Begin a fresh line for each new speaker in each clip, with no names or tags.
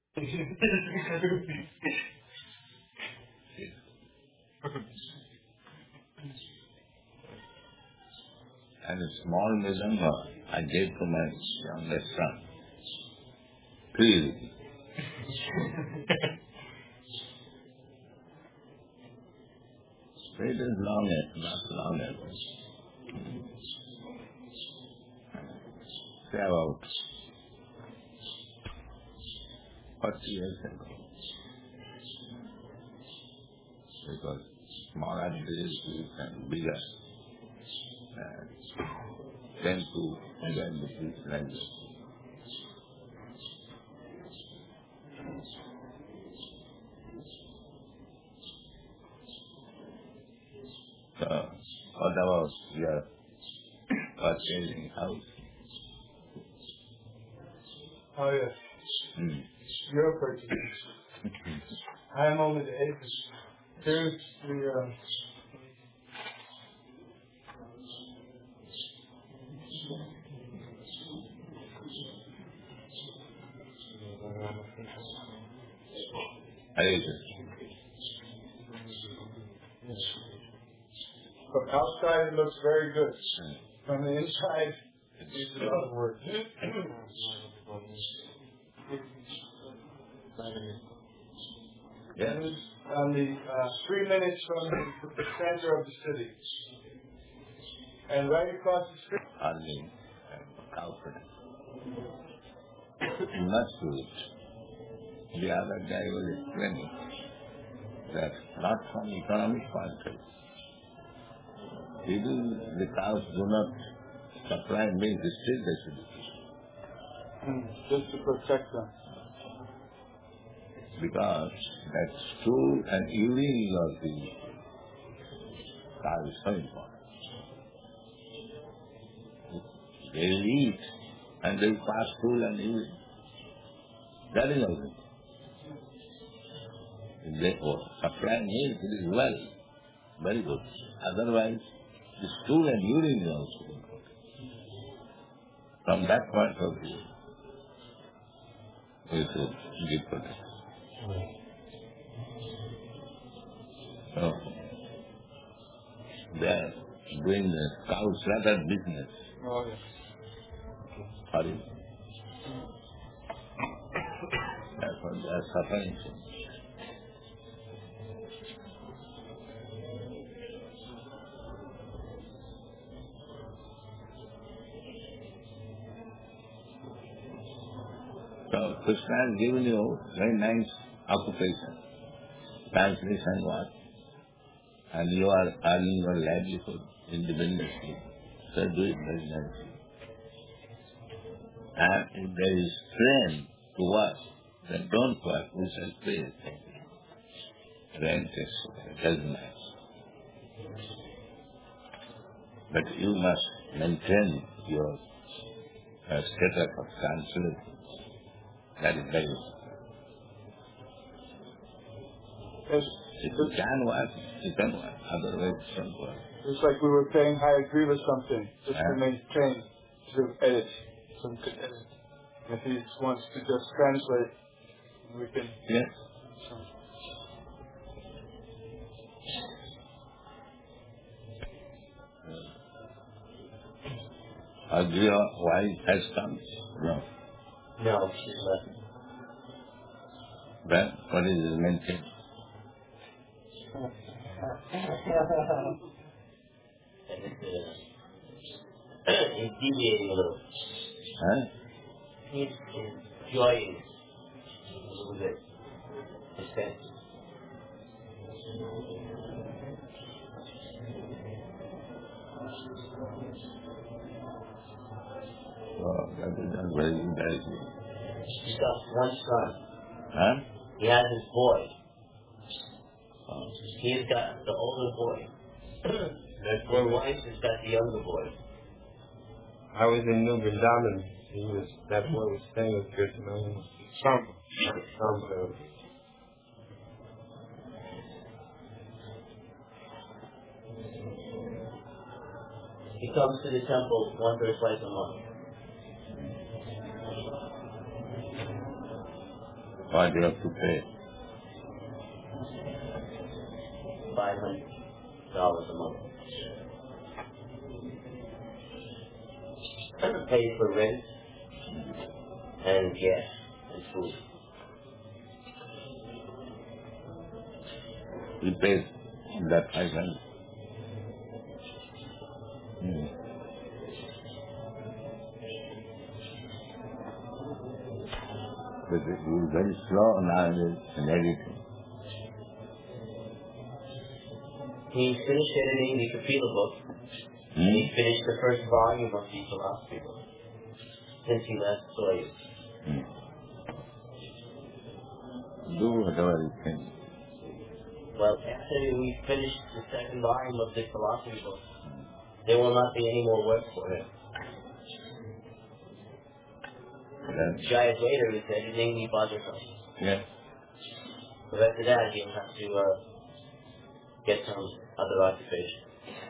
And a small mridanga I gave to my youngest son. 3 rupees. It is not long ago. Say about 40 years ago. Because smaller villages and bigger tend to enjoy the peace like this. So, what about your purchasing house?
Oh yes. Your purchasing. I am only the agent. Here's the From outside it looks very good. From the inside it needs a lot of work.
Yes.
On the 3 minutes from the center of the city. And right across the street.
On the outfit. You must do it. The other guy was explaining that not from economic point of view. Even the cows do not supply milk, still they should do.
Just to protect them.
Because that stool and urine of the cow is so important. They will eat and they will pass stool and urine. That is all. If they supply milk, it is well, very good. Otherwise, the stool and urine is also good. From that point of view, we should give protection. So, they are doing the cow slaughter business.
Oh, yes.
Sorry. That's what they are suffering from. So, Krishna has given you very nice occupation, translation work, and you are earning your livelihood independently. So do it very nicely. And if there is strain to work, then don't work, we shall pay. Rent, etc. Doesn't matter. But you must maintain your status of tranquility. That is very important.
Yes.
If you can work, you can work. Otherwise, you don't work.
It's like we were paying higher grieve or something, just to maintain, to edit, so we could edit. If he wants to just translate, we can.
Yes.
So.
Your wife has come? No.
No, she's left.
Then what is his maintain?
He's deviating a little.
Huh?
He's enjoying a little bit. Expensive.
Oh, that is not very good.
He's got one son.
Huh?
He has his boy.
Oh.
He's got the older boy. His wife has got the younger boy.
I was in New Vrindavan. That boy was staying with Krishna. Some.
He comes to the temple once or twice a month.
What you have to pay?
$500 a month. Pay for rent and gas and food.
We pay that 500. But it was very slow nowadays in editing.
He finished editing the Kapila book. He finished the first volume of the philosophy book since he last saw you.
Do whatever you think.
Well, after we finish the second volume of the philosophy book, there will not be any more work for him. Jai later is editing the Bhagavatam.
Yeah.
But after that, he'll have to get some other occupation.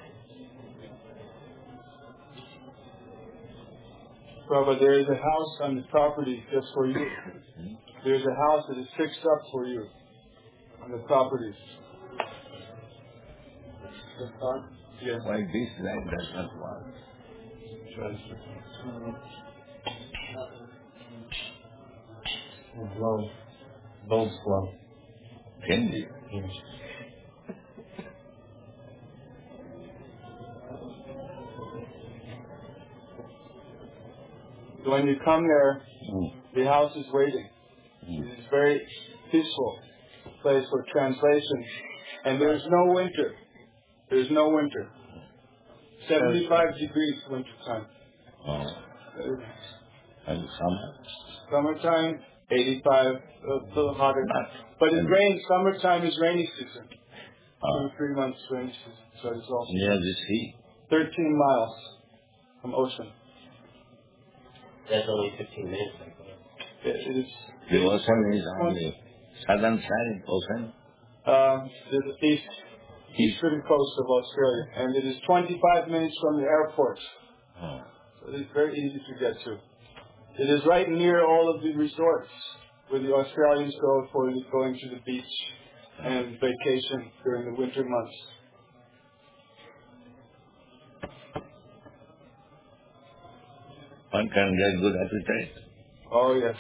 Prabhupada, there is a house on the property just for you. There's a house that is fixed up for you on the property. Yes.
Why this life does not work?
Low flow.
Can be.
When you come there, the house is waiting. It is very peaceful place for translation. And there's no winter. There's no winter. 75 degrees winter time.
And summer?
Summertime, 85, a little hotter. But it rains. Summertime is rainy season. 3 months rainy season. So it's also
near the sea?
13 miles from ocean.
That's only 15 minutes.
It is.
The ocean is on the southern side, ocean?
The eastern coast of Australia. And it is 25 minutes from the airport. So it is very easy to get to. It is right near all of the resorts where the Australians go for going to the beach and vacation during the winter months.
One can get good appetite.
Oh, yes.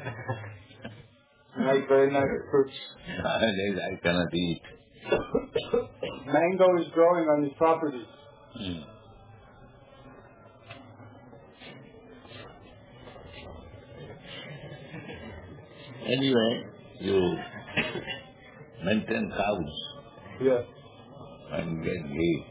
Very nice fruits.
Nowadays I cannot eat.
Mango is growing on the property.
Anyway, you maintain cows
Yes.
and get ghee.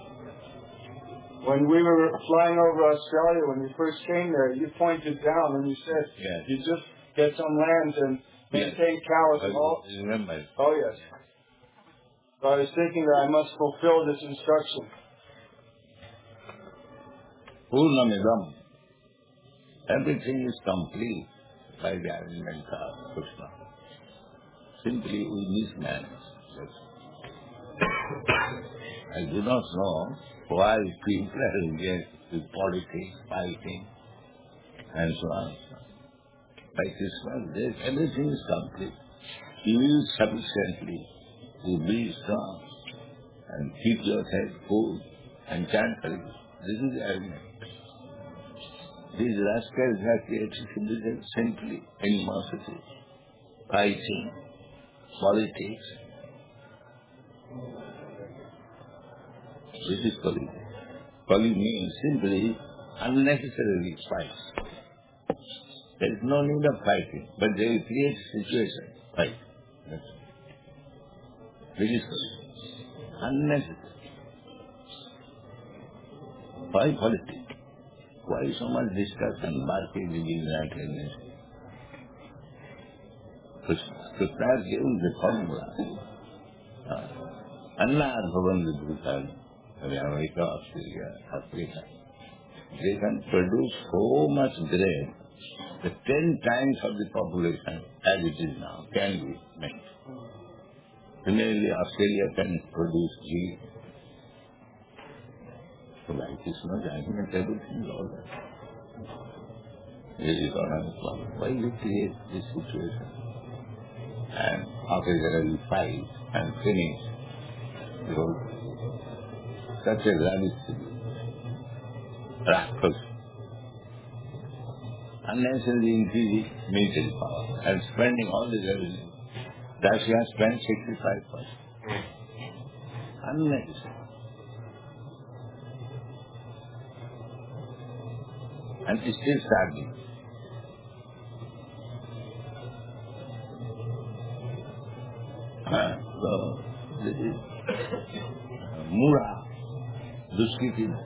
When we were flying over Australia, when we first came there, you pointed down and you said, you just get some land and maintain cows and all.
Remember?
Oh, yes. So I was thinking that I must fulfill this instruction.
Purnamidam. Everything is complete by the arrangement of Krishna. Simply we mismanage. I do not know why people are engaged with politics, fighting, and so on. By Krishna, everything is complete. You use sufficiently to be strong and keep your head cool and chant for it. This is the arrangement. These rascals have created civilization simply animosity, fighting, politics. This is Kali. Kali means simply unnecessarily fight. There is no need of fighting, but they will create situation, fight. That's all. This is Kali. Unnecessary. Why politics? Why so much discussion, barking, digging, that and this? Krishna has given the formula. Anna Bhavan Vidhutan, America, Australia, Africa. They can produce so much grain that 10 times of the population as it is now can be made. Similarly, Australia can produce ghee. So like Krishna's argument, everything is all that. There is another problem. Why you create this situation? and occasionally fight and finish. Because such a ravishing rascal unnecessarily increasing military power and spending all the revenue. Russia spent 65%. Unnecessary. And it's still starting. So, this is Mura, Duskritina.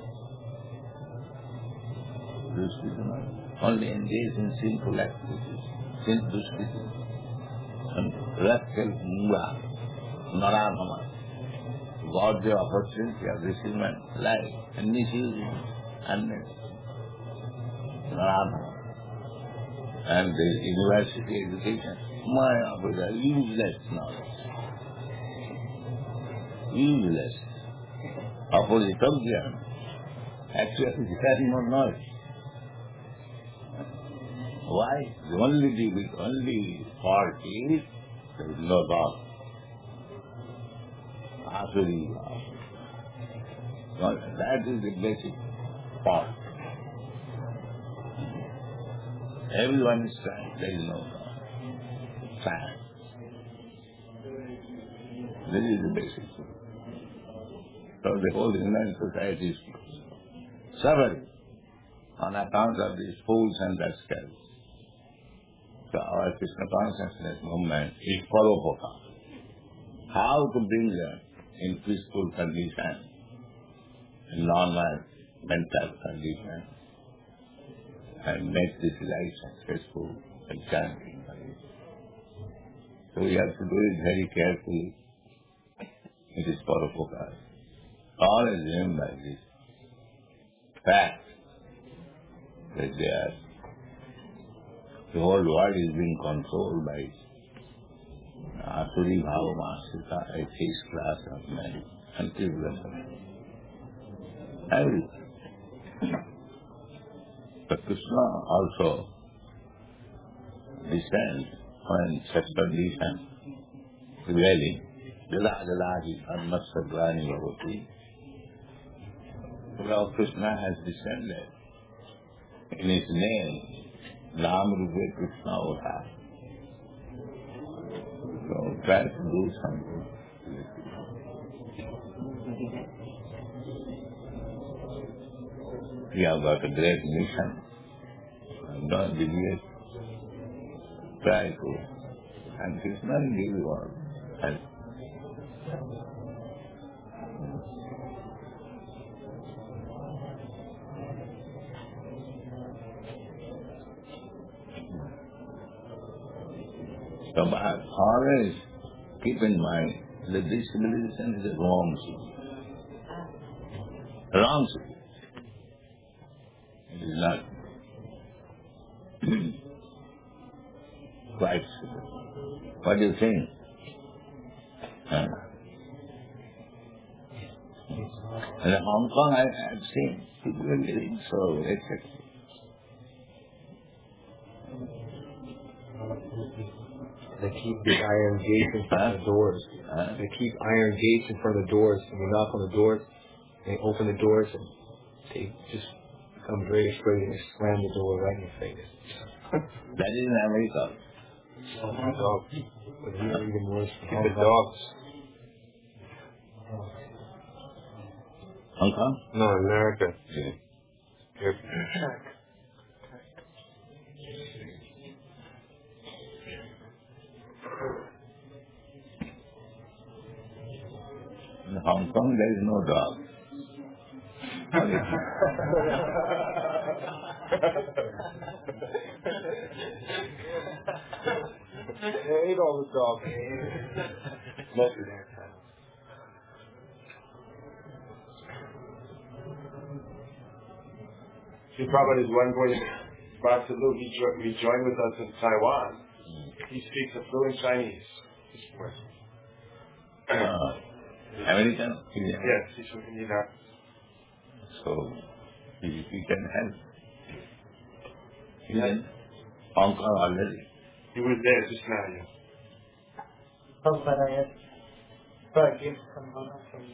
Only engaged in sinful activities, Duskritina. And rascal Mura, Naranama, got the opportunity of receiving life and misusing it, unnecessary. And the university education, useless knowledge. Useless. Opposite of Jnana. Actually, it has more knowledge. Why? The only fault is there is no God. Asuri. That is the basic fault. Everyone is trying, there is no God. Science. This is the basic thing. So the whole human society is suffering on account of these fools and rascals. So our Krishna consciousness movement is Paropoka. How to bring them in peaceful condition, in normal mental condition, and make this life successful and chanting. So we have to do it very carefully. It is Paropoka. Always remember this fact that the whole world is being controlled by Asuri Bhava Masita, a fixed class of men and people. Everything. But Krishna also descends when such condition prevailing. Jala Jaladi Anmasagrani Bhavati. Lord Krishna has descended. In his name, Nam Rupe Krishna Ota. So try to do something. We have got a great mission. Don't deviate. Try to. And Krishna will give you all help. So always keep in mind that this civilization is a wrong civilization. Wrong civilization. It is not quite civilization. What do you think? Huh? And in Hong Kong I have seen people are getting so etc.
They keep the iron gates in front of the doors. They keep iron gates in front of the doors. And you knock on the doors, they open the doors, and they just become very afraid and they slam the door right in your face.
That is in America.
Dogs. But here even worse.
Keep the dogs.
Hong Kong?
No, America.
Yeah. In Hong Kong there is no dog.
They ate all the dogs. Most of them. Sri Prabhupada is one point brought to Luke. He joined with us in Taiwan. He speaks a fluent Chinese.
American?
Yes, he's from Indianapolis.
So he can help. He's in Hong Kong already.
He was there just now, yeah.
Prabhupada, I asked for a gift from Mama from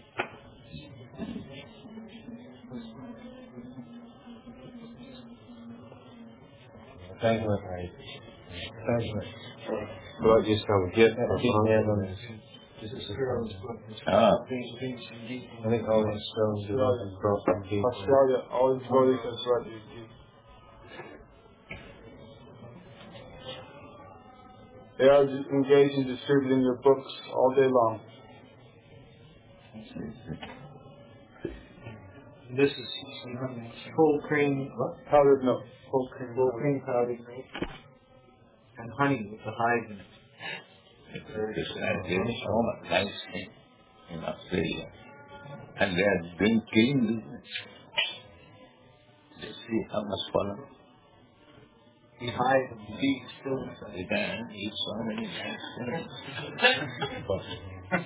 Thank you, Maharaj. Thank you. Well, just come gift from this is I think all these stones are from
Australia, all these devotees have brought you. They are engaged in distributing your books all day long.
This is full cream.
Powdered milk. Full cream.
Full cream powdered milk. And honey with the hides in it.
There is so much nice thing in Australia. And they are doing killing business. They see how much pollen.
The hides and bees still.
They can eat so many nice things.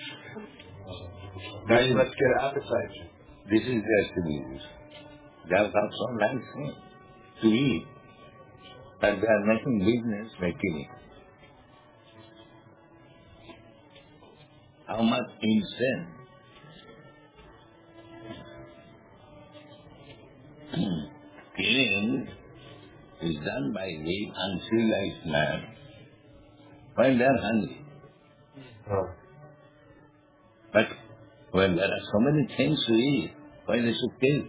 Guys, let's get appetite.
This is their civilization. They have got some nice things to eat. But they are making business by killing. How much insane. Killing is done by the uncivilized man when they are hungry. But when there are so many things to eat, why they should kill?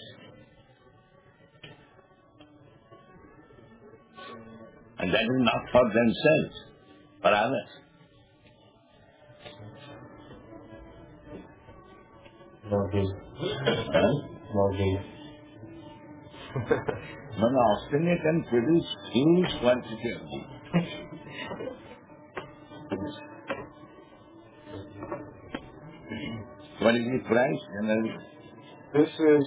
And that is not for themselves, for others. No, Australia can produce huge quantity of meat. What is the price generally?
This is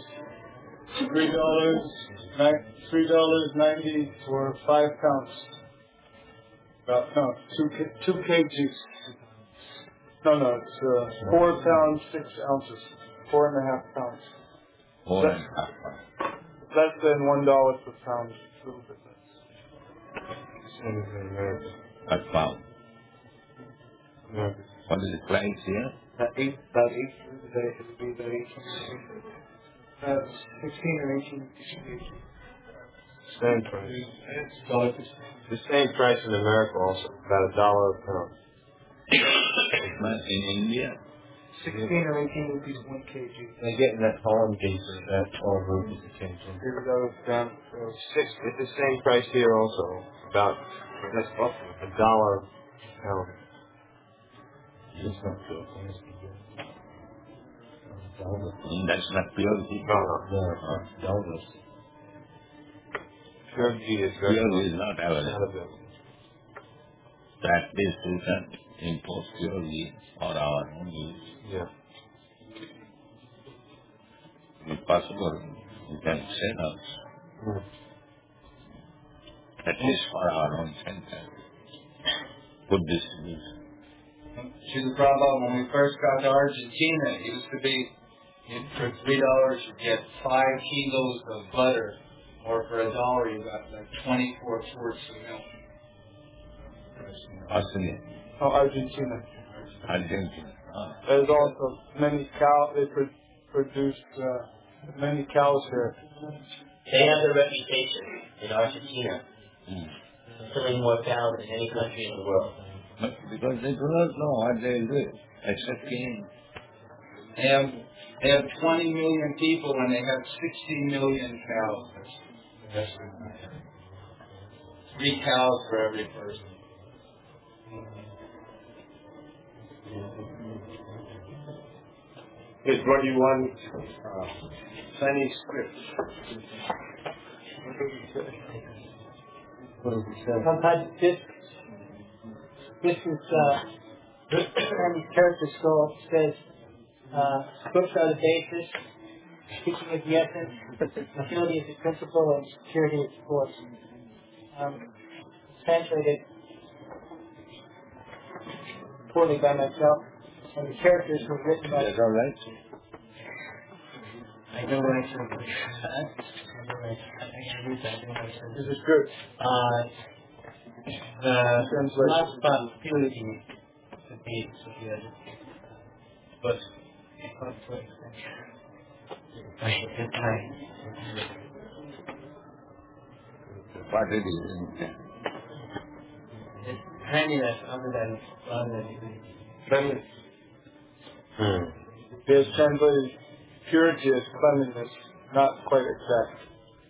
$3.90 for 5 pounds. Two kgs. No, it's 4 pounds 6 ounces. 4.5 pounds.
4.5 pounds.
Less than $1 per pound. A little bit less.
Per pound. What is the price here?
About 18. It would be about 18. 16 or 18.
Same price. The same price in America also, about $1 a pound.
In India?
16 or 18 rupees 1 kg.
They're getting that farm gate for that 12 rupees a kg. It's the same price here also, about $1 a pound. It's not good.
That's not pure ghee.
No. Dollars. Pure ghee is very
pure ghee is not available. At least we can import pure ghee for our own use.
Yeah.
If possible, we can sell us. At least for our own center. Good distribution.
Srila Prabhupada, when we first got to Argentina, it used to be, for $3 you get 5 kilos of butter, or for $1 you got like 24 quarts of milk.
Australia.
Oh, Argentina.
Argentina.
There's also many cows. They produce many cows here.
They have the reputation in Argentina, killing more cows than any country in the world.
But because they do not know what they will do, except killing.
They have 20 million people and they have 60 million cows. 3 cows for every person.
They brought you one Chinese script.
Sometimes this is Chinese character scroll. It says, books are the basis, teaching is the essence, utility is the principle, and security is the force. Translated poorly by myself, and the characters were written by...
That's all right.
I know what I said.
This is good.
The last part, purity, He had it. But
What it is?
cleanliness other than
Cleanliness. They translated purity as cleanliness, not quite exact.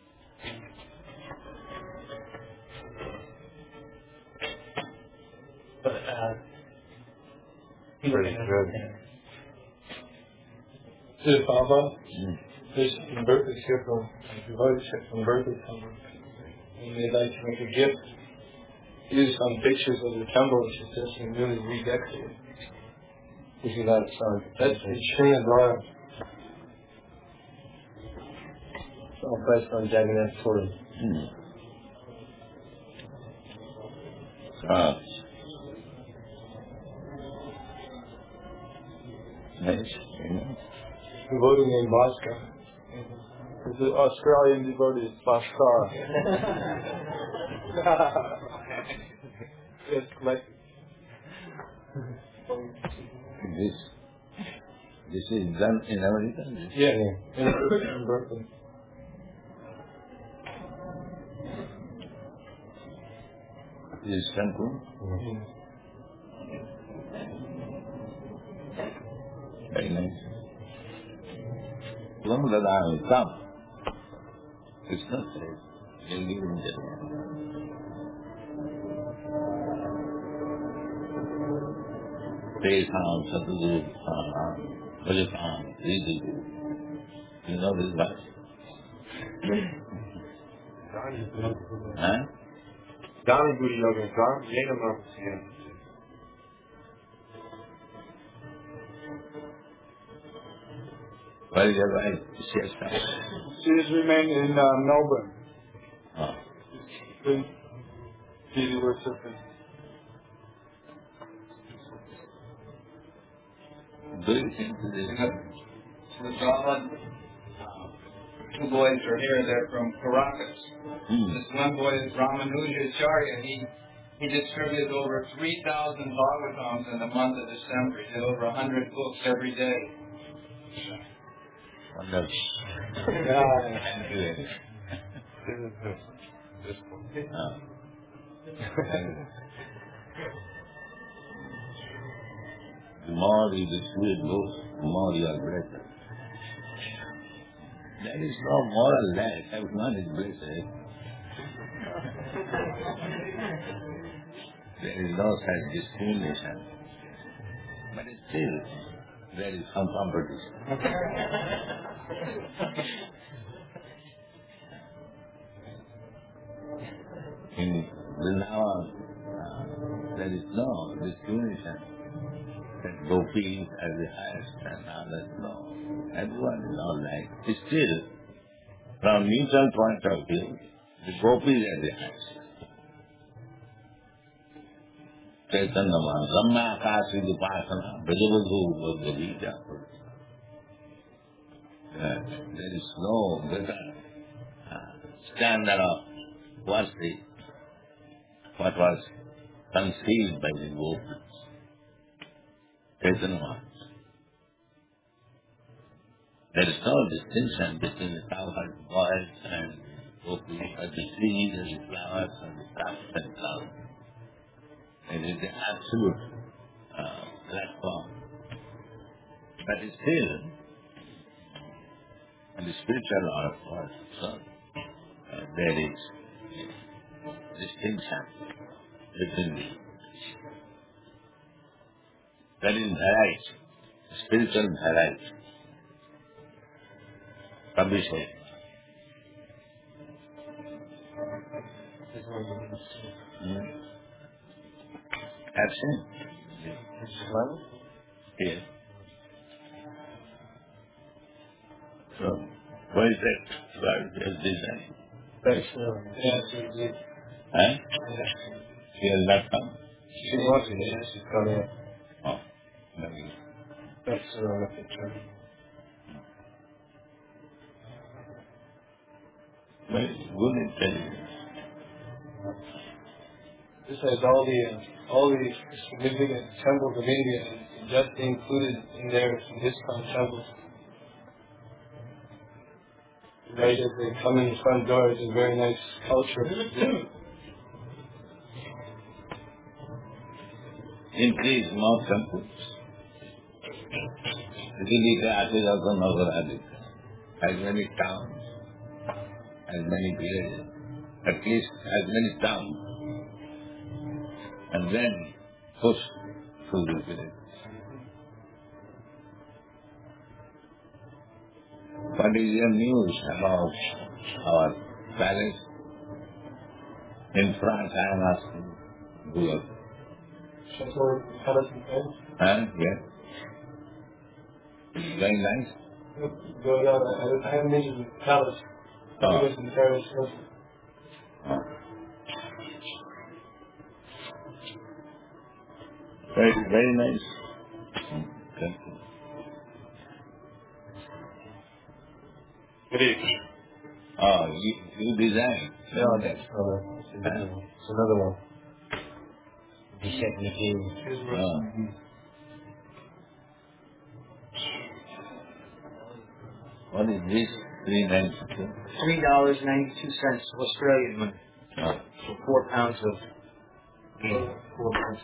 But he was
This is Baba. This converted here from devoted converted from. And they'd like to make a gift. Use some pictures of the temple, which is just really redecorated. You see that? That's extremely royal. It's all based on Jagannath Puri.
Nice.
Devotee named Bhaskar. It's an Australian devotee, Bhaskar. It's like
This is done in America?
yeah, in Berkeley.
This is Cancun? Very nice. Long that I will come. It's not safe. You'll leave in there. Teham, Satguru, Bhajapam, Ridu. You know this verse? Huh?
Dani Guru Yoga, Jena Mahasya.
Where is your wife? Siesta.
She has remained in Melbourne.
Oh.
She was something.
Do you think this is
So the Brahman, two boys are here, they're from Caracas. This one boy is Ramanuja Acharya. He distributed over 3,000 Bhagavatams in the month of December. He did over 100 books every day.
wonderful? The more you distribute books, the more you are blessed. There is no moral lack. Everyone is blessed. There is no such discrimination. But still, there is some competition. In Vrindavan, there is no discrimination. That gopis are the highest and others no. Everyone is all right. Still, from neutral point of view, the gopis are the highest. Chaitanya Ramma Akasi Upasana, Brajavadhu Bhagavita. There is no better standard of worship what was conceived by the gopis. Chaitanya Mahaprabhu. There is no distinction between the cowherd boys and gopis, or the trees and the flowers and the crops and flowers. It is the absolute platform. But still, in the spiritual life, so there is distinction between the that is variety, spiritual variety. Abhishek. Action? Yes. So, where is that? Where is this?
Yes,
Huh? She has not come?
she was in it. She's coming up.
Oh, maybe.
That's her on the picture.
Very good intelligence.
This has all the significant temples of India, and just included in there some ISKCON temples. Right as they come in the front door, it's a very nice culture.
Increase more temples. Actually, that is also Navaradika. As many towns, as many villages, at least as many towns, and then push through the villages. What is your news about our palace? In France, I am asking. Good.
Chateau Palace in Paris.
Yes. Very nice.
I haven't been to the palace. I was in Paris.
Very, very nice. Okay.
Good evening.
Oh, you design?
No, that's it's another one. The second
What is this? $3.92?
$3.92 Australian money.
Oh.
So 4 pounds of game. 4 pounds.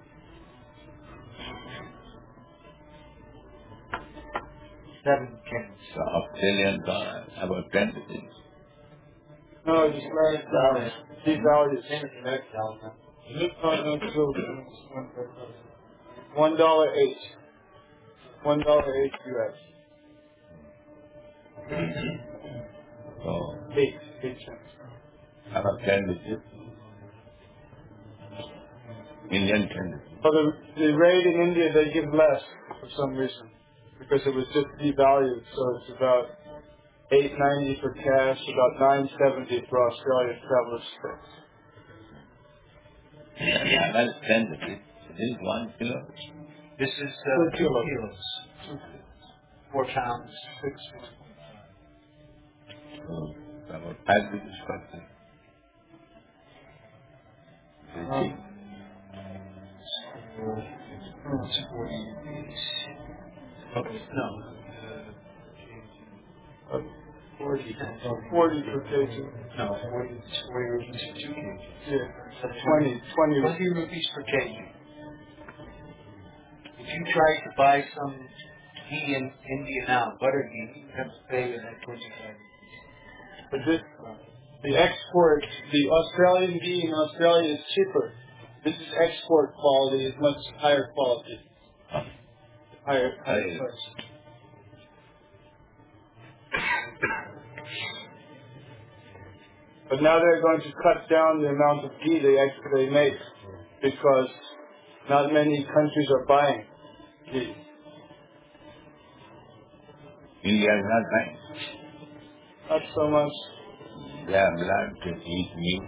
7 cans.
So Australian dollar, about 10 rupees.
No, just write it down. These values. $1.08. $1.08 US.
So,
8 cents.
about 10 rupees. Indian 10 rupees.
Well, the rate in India, they give less for some reason. Because it was just devalued, so it's about $8.90 for cash, about $9.70 for Australian travelers.
Yeah, that's 10 rupees. This is 1 kilo.
This is 2 kilos. 4 pounds. 6.
So, about 5 rupees per kilo.
It's 40. No.
40 per kg.
No, 40 rupees for 2 kg.
Yeah, 20
rupees per kg. If you try to buy some ghee in India now, butter ghee, you have to pay that 25.
But this, the export, the Australian ghee in Australia is cheaper. This is export quality, is much higher quality. Higher price. But now they're going to cut down the amount of ghee they make because not many countries are buying ghee.
India is not buying.
Not so much.
They are allowed to eat meat.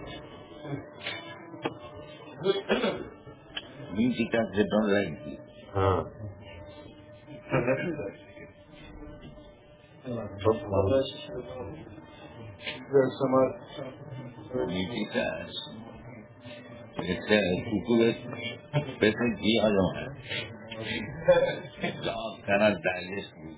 Meat because they don't like ghee.
There's some other.
Meat eaters. It's a कुकुर special ghee alone. Dog cannot digest meat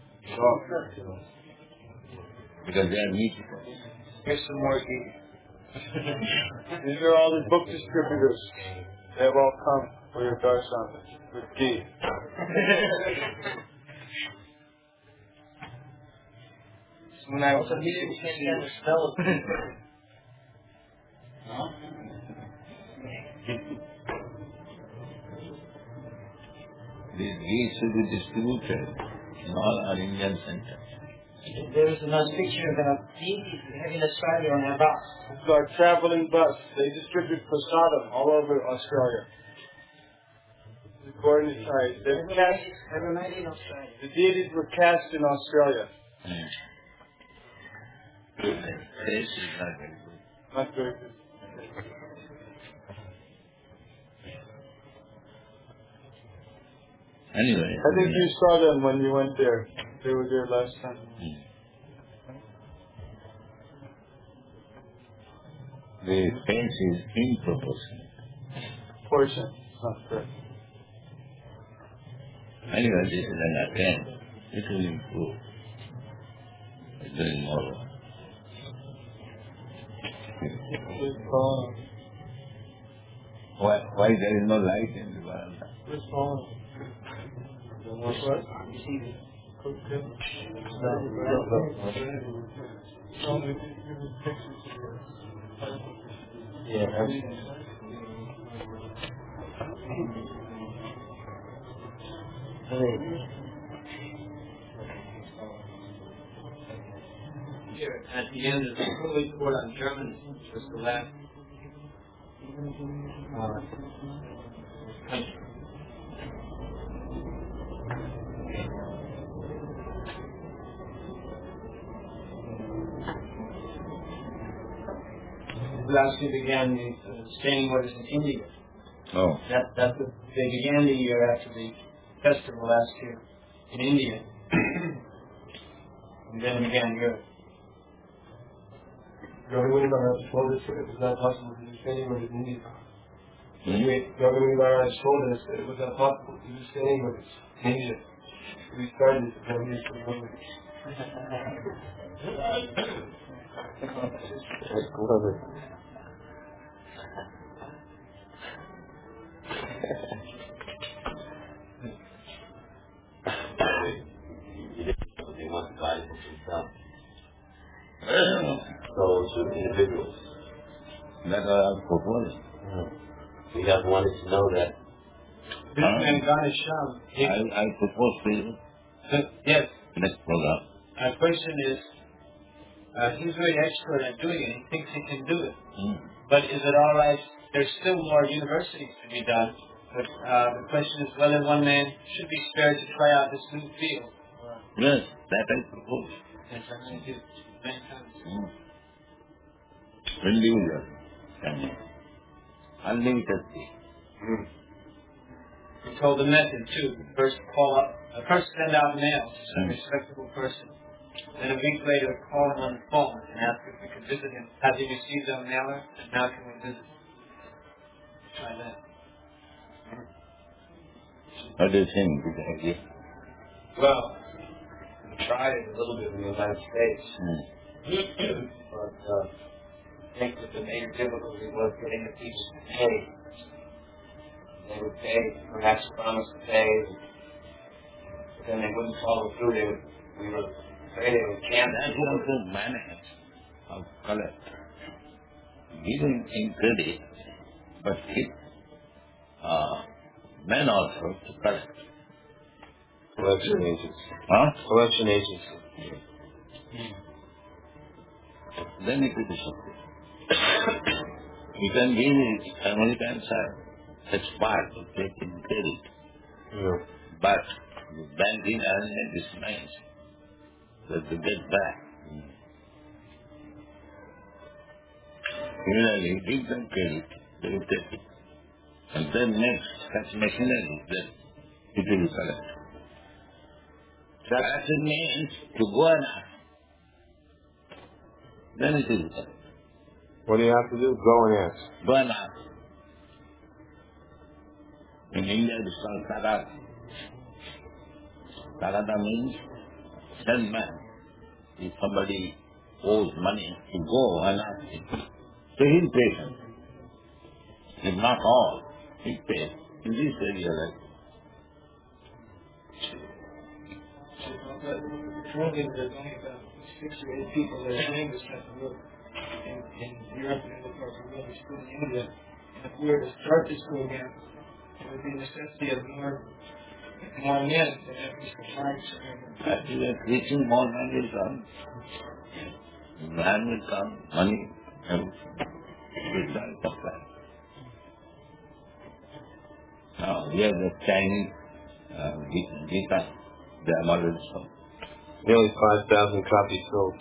because they are meat eaters.
Here's some more ghee.
These are all the book distributors. They have all come for your darshan with ghee.
When I was a meeting, you can't smell it.
These ghee should be distributed in all our Indian centers.
There's a nice picture of a ghee in Australia on our bus.
It's our traveling bus. They distribute prasadam all over Australia. The Gordon side.
Never made in Australia.
The deities were cast in Australia.
The taste is not very good.
Not very good.
Anyway.
I think you saw them when you went there. They were there last time.
The face is in proportion.
portion. It's not correct.
Anyway, this is an attempt. It will improve. It's doing more work. Why there is no light in the veranda?
Here, at the end of the full report on Germany, which was the last country. Last year began the standing orders in India.
Oh.
They began the year after the festival last year in India, and then began Europe.
Government Maharaj told us that it was not possible to do standing orders in India. Government Maharaj told us that it was not possible to do standing orders in India. We started it 10 years ago.
That's clever.
They want to buy it for themselves. Those individuals.
That's what I'm proposing.
We have wanted to know that.
This man Ganesh Sham.
I propose to you
Yes.
next program.
Our question is, he's very expert at doing it. He thinks he can do it. But is it all right? There's still more universities to be done. But the question is whether one man should be spared to try out this new field.
Yes, that I propose.
Yes, I'm going to do many times.
Individual. Unlimited.
He told the method too. First send out mail to some respectable person. Then a week later call him on the phone and ask if we could visit him. Has he received our mailer? And now can we visit him? Try that.
What do you think? Good idea.
Well, we tried it a little bit in the United States. But I think that the major difficulty was getting the people to pay. They would pay, perhaps promise to pay, but then they wouldn't follow through. We were afraid they would cancel.
That's also manage of collect. Giving in credit, but keep men also to collect.
Collection agents.
Huh?
Collection agents.
Then it will be something. You can give it American side. That's part of taking credit. But the banking arrangement is nice. That they get back. Similarly, give them credit, they will take it. And then next, such machinery that it will be collect. That means to go and ask. Then it will be collect.
What do you have to do? Go and ask.
Go and ask. In India, it is called Tagada. Tagada means send man. If somebody owes money, to go and ask him. So he'll pay him. If not all, he'll pay. In this area, like.
Currently, there's only about 6 or 8 people that are doing this type of work in Europe and other parts of the world. We're still in India. And if we were to start this program, it would be a necessity of more men than every compliance.
As you are preaching, more man will come. Man will come, money, everything. Result of that. Now, we have the Chinese Gita. They are already sold.
Nearly 5,000 copies sold.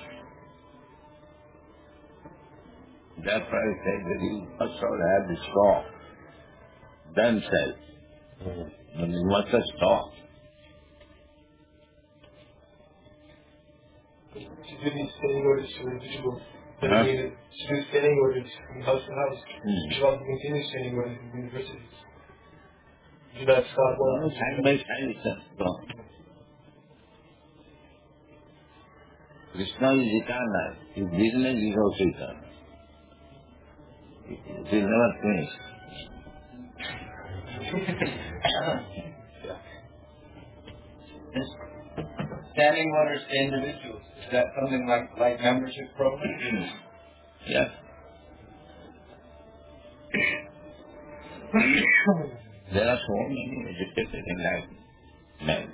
That's why I said that you must have the stock, then sell. And you must have stock.
To do these standing orders to individuals,
Does it mean that students standing or just from house to house? You also continue standing or in universities. Do not stop one.
Side by side, sir. No. Krishna is eternal. His business is also eternal. It will never finish.
Standing orders to individuals. Is that something like membership program?
Yes. There are so many educated enlightened men.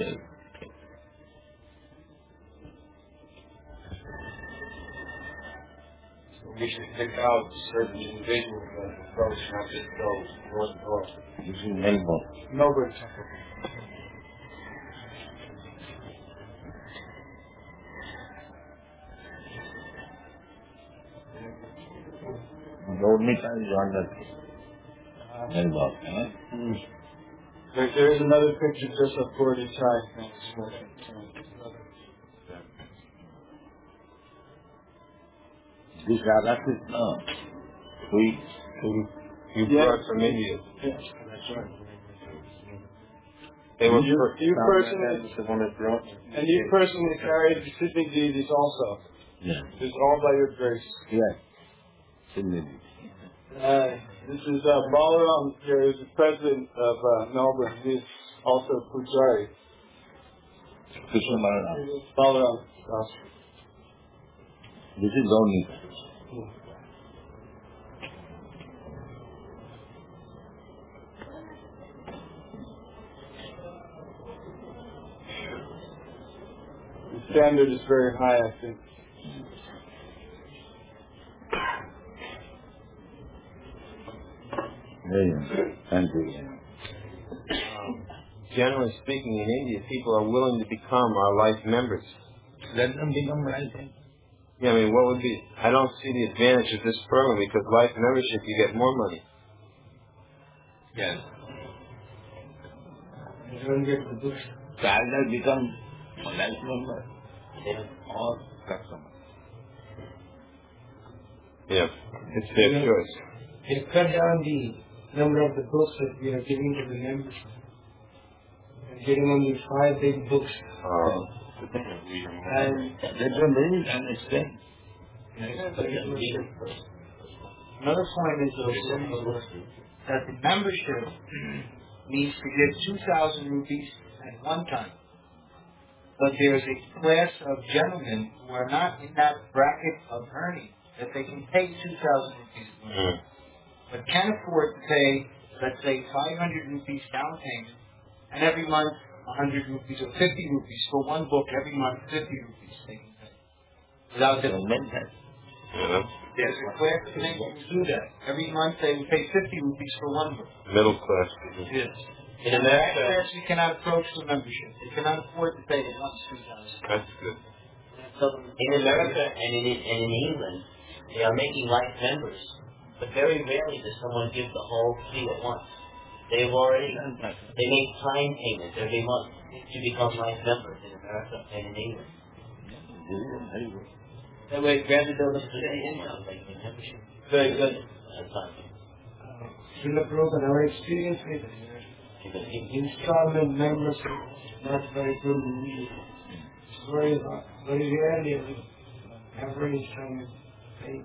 We should pick out certain individuals that approach, not just those door to door.
This is Melbourne.
Melbourne.
Dormita is on the Melbourne.
There is another picture just of Gordy Chai.
This Radha Krishna,
You brought from India.
Yes, that's right.
They were
You personally,
the one that brought.
and you personally carried specific deities also.
yes,
It's all by your grace.
yes, Similarly.
This is Balaram here, who's the president of Melbourne. He's also Pujari.
Krishna Balaram.
Balaram.
This is Dormita.
The standard is very high, I think.
Very good. Thank you.
Generally speaking, in India, people are willing to become our life members.
Let them become right.
Yeah, I mean, what would be? I don't see the advantage of this program because life membership, you get more money.
Yes.
You don't get the books.
So either become a life member or customer.
Yeah, it's their choice.
They cut down the number of the books that we are giving to the members. And getting only 5 big books. And
Let them read and explain.
another point is also that the membership needs to give 2,000 rupees at one time. But there's a class of gentlemen who are not in that bracket of earning that they can pay 2,000 rupees, but can't afford to pay, let's say, 500 rupees down payment, and every month 100 rupees or 50 rupees for one book. Every month 50 rupees they can pay without the There's a class of men who do that. Every month they will pay 50 rupees for one book.
Middle class people.
Yes. In that class, you cannot approach the membership. They cannot afford to pay the once 2,000.
That's good.
In America and in England, they are making life members, but very rarely does someone give the whole fee at once. They make time payments every month to become life members in America and in England. That way, granted, they'll look for the income, like the membership.
Very good.
That's fine.
Srila Prabhupada, our experience with installment membership is not very good in India. It's very rarely every installment paid.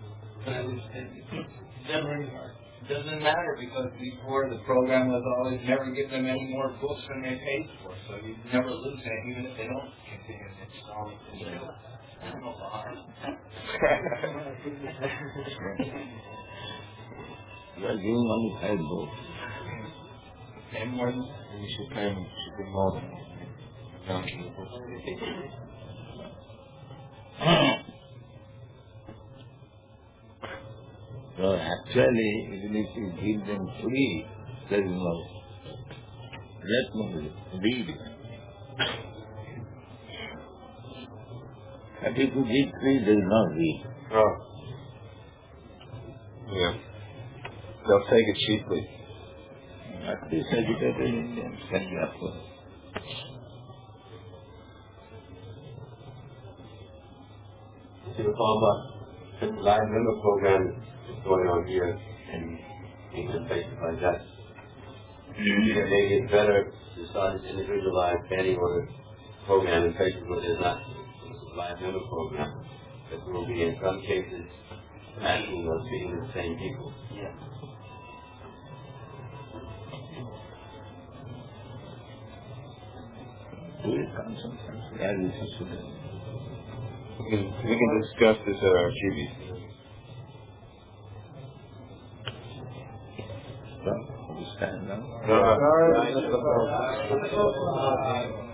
It's very hard.
It doesn't matter because before the program was always never give them any more books than they paid for, so you never lose anything even if they don't continue to install it.
You are giving only 5 books.
Pay more than
You should pay more than
So actually, even if you give them free, there is no. Let me read it. But if you give free, there is no read.
Oh. Yeah. They'll take it cheaply.
At least educated Indians can be afforded.
To the Baba.
live member program is going on here in England, places like that. It may get better to start this individualized family order program in places where there's not a live member program. But we will be in some cases asking or seeing the same people.
Yeah.
Do it sometimes. Yeah, this is good.
We can discuss this at our GBC.
So, we stand now.
No.